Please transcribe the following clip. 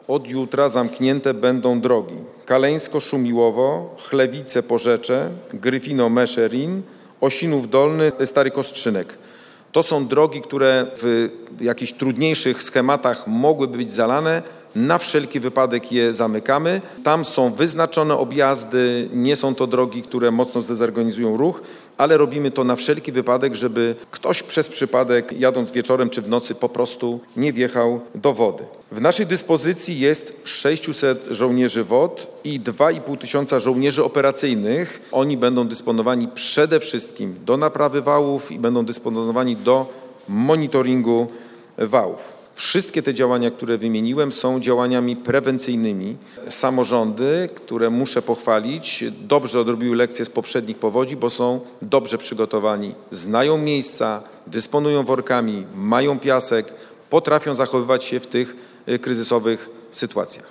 Od jutra zamknięte będą drogi Kaleńsko-Szumiłowo, Chlewice-Porzecze, Gryfino-Meszczyn, Osinów Dolny, Stary Kostrzynek. To są drogi, które w jakichś trudniejszych schematach mogłyby być zalane. Na wszelki wypadek je zamykamy. Tam są wyznaczone objazdy, nie są to drogi, które mocno zdezorganizują ruch, ale robimy to na wszelki wypadek, żeby ktoś przez przypadek jadąc wieczorem czy w nocy po prostu nie wjechał do wody. W naszej dyspozycji jest 600 żołnierzy WOT i 2500 żołnierzy operacyjnych. Oni będą dysponowani przede wszystkim do naprawy wałów i będą dysponowani do monitoringu wałów. Wszystkie te działania, które wymieniłem, są działaniami prewencyjnymi. Samorządy, które muszę pochwalić, dobrze odrobiły lekcje z poprzednich powodzi, bo są dobrze przygotowani, znają miejsca, dysponują workami, mają piasek, potrafią zachowywać się w tych kryzysowych sytuacjach.